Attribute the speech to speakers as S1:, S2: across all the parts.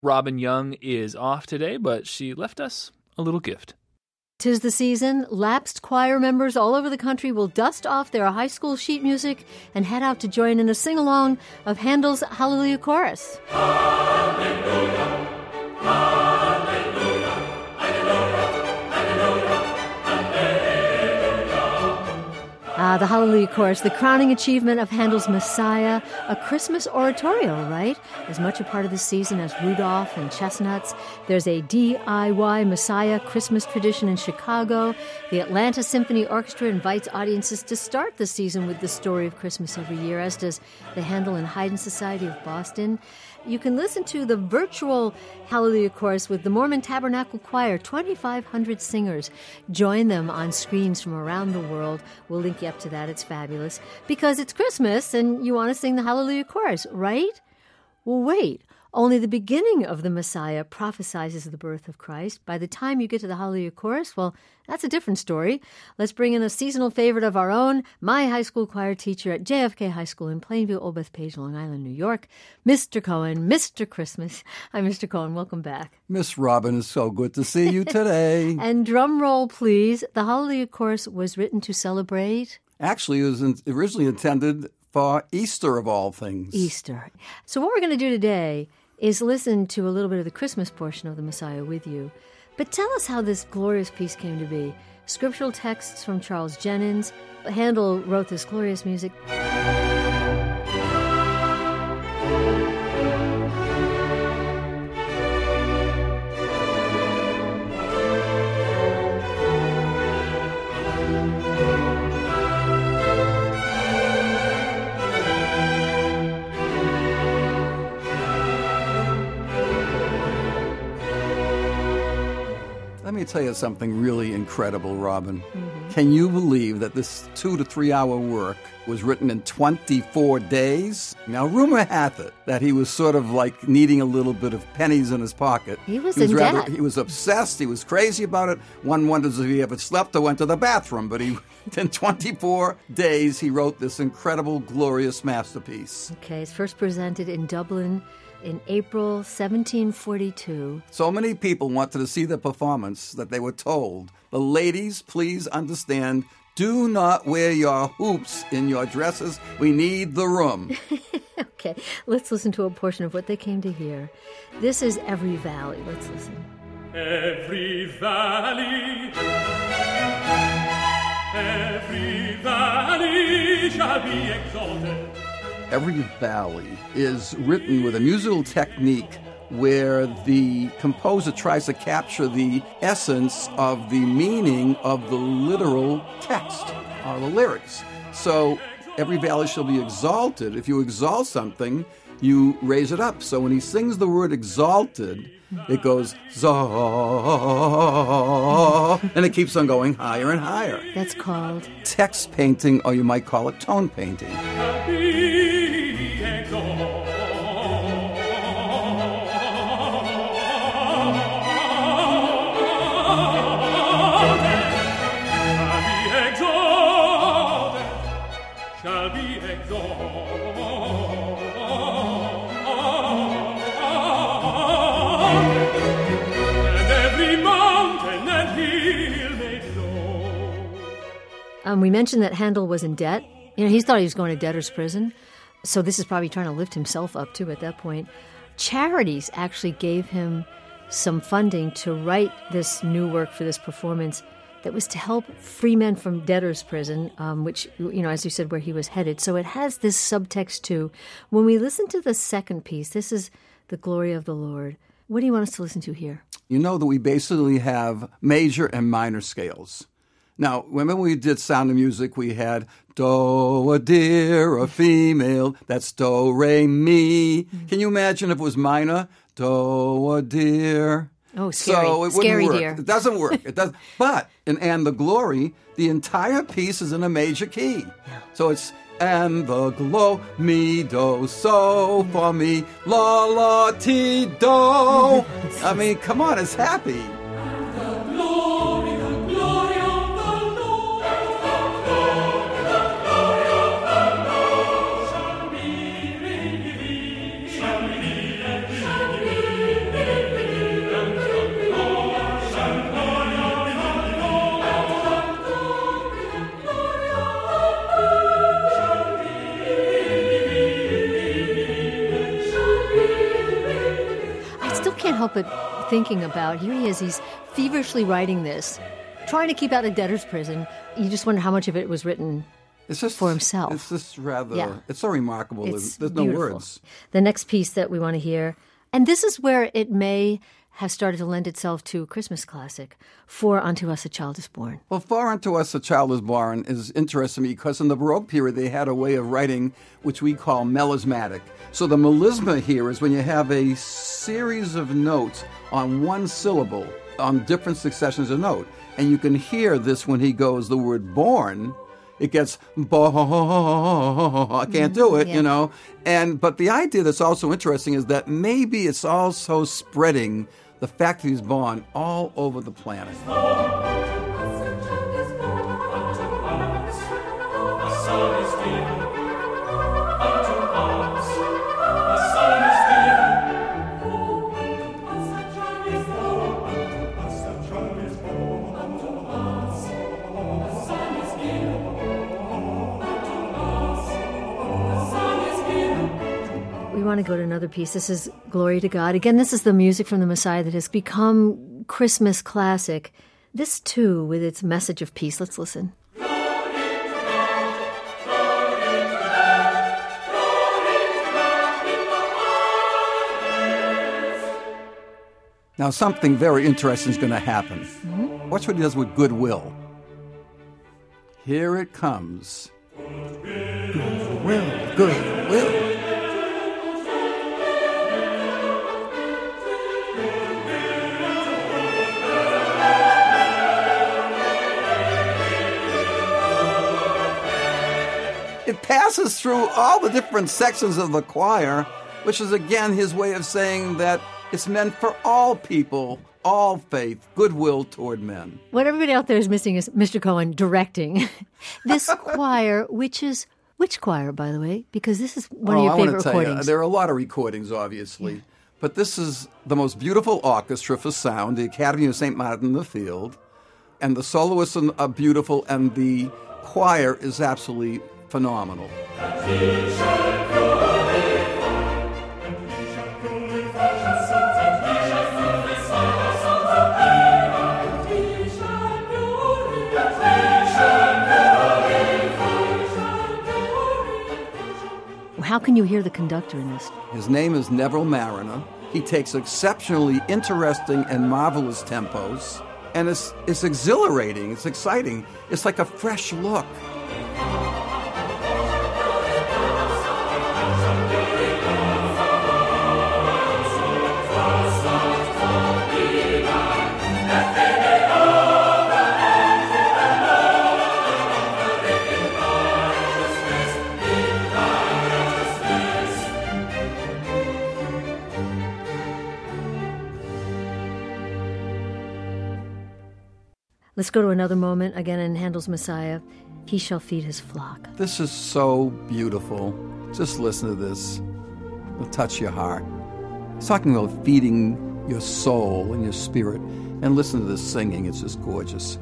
S1: Robin Young is off today, but she left us a little gift.
S2: 'Tis the season. Lapsed choir members all over the country will dust off their high school sheet music and head out to join in a sing-along of Handel's Hallelujah Chorus.
S3: Hallelujah, hallelujah, hallelujah, hallelujah.
S2: The Hallelujah Chorus, the crowning achievement of Handel's Messiah, a Christmas oratorio, right? As much a part of the season as Rudolph and Chestnuts. There's a DIY Messiah Christmas tradition in Chicago. The Atlanta Symphony Orchestra invites audiences to start the season with the story of Christmas every year, as does the Handel and Haydn Society of Boston. You can listen to the virtual Hallelujah Chorus with the Mormon Tabernacle Choir, 2,500 singers. Join them on screens from around the world. We'll link you up to that. It's fabulous. Because it's Christmas and you want to sing the Hallelujah Chorus, right? Well, wait. Only the beginning of the Messiah prophesizes the birth of Christ. By the time you get to the Hallelujah Chorus, well, that's a different story. Let's bring in a seasonal favorite of our own, my high school choir teacher at JFK High School in Plainview, Old Bethpage, Long Island, New York, Mr. Cohen, Mr. Christmas. Hi, Mr. Cohen. Welcome back.
S4: Miss Robin, it's so good to see you today.
S2: And drum roll, please. The Hallelujah Chorus was written to celebrate?
S4: Actually, it was originally intended for Easter, of all things.
S2: Easter. So what we're going to do today is listen to a little bit of the Christmas portion of the Messiah with you. But tell us how this glorious piece came to be. Scriptural texts from Charles Jennens. Handel wrote this glorious music.
S4: Let me tell you something really incredible, Robin. Mm-hmm. Can you believe that this 2 to 3 hour work was written in 24 days? Now, rumor hath it that he was sort of like needing a little bit of pennies in his pocket.
S2: He was in debt.
S4: He was obsessed. He was crazy about it. One wonders if he ever slept or went to the bathroom. But in 24 days, he wrote this incredible, glorious masterpiece.
S2: Okay, it's first presented in Dublin in April 1742.
S4: So many people wanted to see the performance that they were told, the ladies, please understand, do not wear your hoops in your dresses. We need the room.
S2: Okay, let's listen to a portion of what they came to hear. This is Every Valley. Let's listen.
S3: Every valley shall be exalted.
S4: Every Valley is written with a musical technique where the composer tries to capture the essence of the meaning of the literal text, or the lyrics. So, every valley shall be exalted. If you exalt something, you raise it up. So when he sings the word exalted, it goes, Zah, and it keeps on going higher and higher.
S2: That's called
S4: text painting, or you might call it tone painting.
S2: We mentioned that Handel was in debt. You know, he thought he was going to debtor's prison. So this is probably trying to lift himself up, too, at that point. Charities actually gave him some funding to write this new work for this performance that was to help free men from debtor's prison, which, you know, as you said, where he was headed. So it has this subtext, too. When we listen to the second piece, this is The Glory of the Lord. What do you want us to listen to here?
S4: You know that we basically have major and minor scales. Now, remember when we did Sound of Music, we had do, a deer, a female, that's do, re, mi. Mm-hmm. Can you imagine if it was minor? Do, a deer.
S2: Oh, scary.
S4: So it
S2: scary
S4: wouldn't work.
S2: deer.
S4: It doesn't work. It does. But in And the Glory, the entire piece is in a major key.
S2: Yeah.
S4: So it's and the glow, mi, do, so, for me, la, la, ti, do. I mean, come on, it's happy.
S2: still can't help but thinking about, here he is, he's feverishly writing this, trying to keep out of debtor's prison. You just wonder how much of it was written for himself.
S4: It's just rather, it's so remarkable.
S2: It's
S4: There's
S2: beautiful.
S4: no words.
S2: The next piece that we want to hear, and this is where it may have started to lend itself to a Christmas classic, For Unto Us a Child is Born.
S4: Well, For Unto Us a Child is Born is interesting to me because in the Baroque period they had a way of writing which we call melismatic. So the melisma here is when you have a series of notes on one syllable on different successions of note. And you can hear this when he goes the word born. It gets, I can't do it, you know. But the idea that's also interesting is that maybe it's also spreading the fact that he's born all over the planet.
S2: We want to go to another piece. This is Glory to God. Again, this is the music from the Messiah that has become Christmas classic. This, too, with its message of peace. Let's listen.
S4: Now, something very interesting is going to happen. Mm-hmm. Watch what he does with goodwill. Here it comes. Goodwill, goodwill. It passes through all the different sections of the choir, which is again his way of saying that it's meant for all people, all faith, goodwill toward men.
S2: What everybody out there is missing is Mr. Cohen directing this choir, which choir, by the way? Because this is one of your favorite recordings.
S4: There are a lot of recordings, obviously, but this is the most beautiful orchestra for sound, the Academy of St. Martin in the Field, and the soloists are beautiful, and the choir is absolutely phenomenal.
S2: How can you hear the conductor in this?
S4: His name is Neville Mariner. He takes exceptionally interesting and marvelous tempos, and it's exhilarating, it's exciting. It's like a fresh look.
S2: Let's go to another moment, again in Handel's Messiah. He shall feed his flock.
S4: This is so beautiful. Just listen to this. It'll touch your heart. It's talking about feeding your soul and your spirit. And listen to this singing. It's just gorgeous.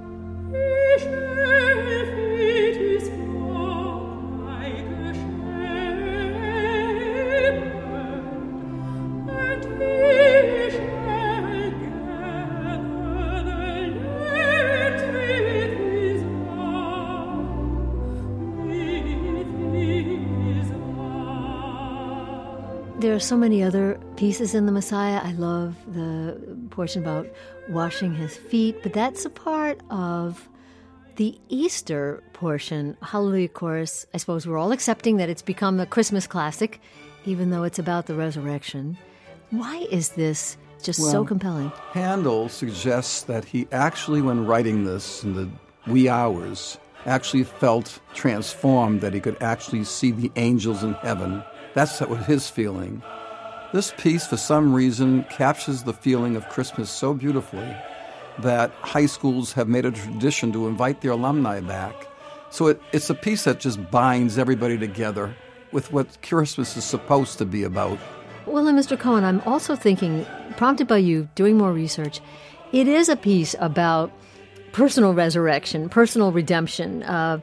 S2: There are so many other pieces in the Messiah. I love the portion about washing his feet, but that's a part of the Easter portion. Hallelujah Chorus, I suppose we're all accepting that it's become a Christmas classic, even though it's about the resurrection. Why is this just so compelling?
S4: Handel suggests that he actually, when writing this in the wee hours, actually felt transformed, that he could actually see the angels in heaven. That's what his feeling. This piece, for some reason, captures the feeling of Christmas so beautifully that high schools have made a tradition to invite their alumni back. So it's a piece that just binds everybody together with what Christmas is supposed to be about.
S2: Well, and Mr. Cohen, I'm also thinking, prompted by you doing more research, it is a piece about personal resurrection, personal redemption,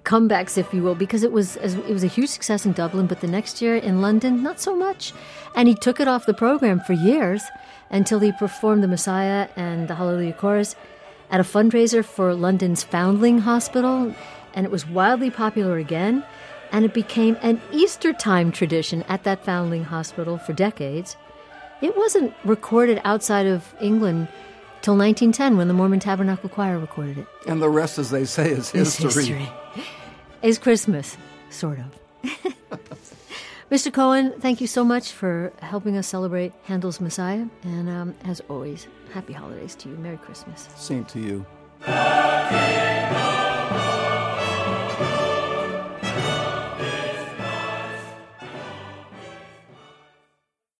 S2: comebacks, if you will, because it was a huge success in Dublin, but the next year in London, not so much. And he took it off the program for years until he performed the Messiah and the Hallelujah Chorus at a fundraiser for London's Foundling Hospital, and it was wildly popular again, and it became an Easter time tradition at that Foundling Hospital for decades. It wasn't recorded outside of England till 1910 when the Mormon Tabernacle Choir recorded it.
S4: And the rest, as they say, is history.
S2: Is Christmas, sort of. Mr. Cohen, thank you so much for helping us celebrate Handel's Messiah. And as always, happy holidays to you. Merry Christmas.
S4: Same to you.